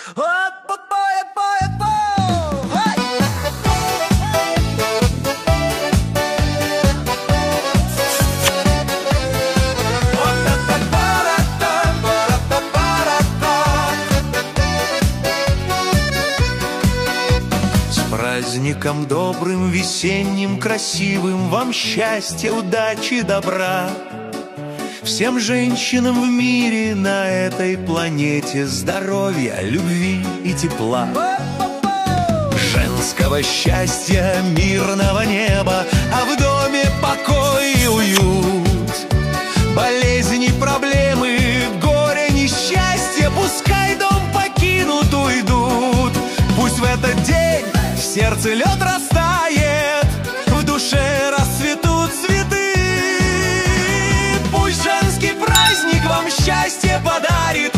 Праздником добрым, весенним, красивым, вам счастья, удачи, добра. Всем женщинам в мире на этой планете здоровья, любви и тепла. Женского счастья, мирного неба, а в доме покой и уют. Болезни, проблемы, горе, несчастье, пускай дом покинут, уйдут. Пусть в этот день в сердце лед растает, в душе расцветут цветы. Пусть женский праздник вам счастье подарит,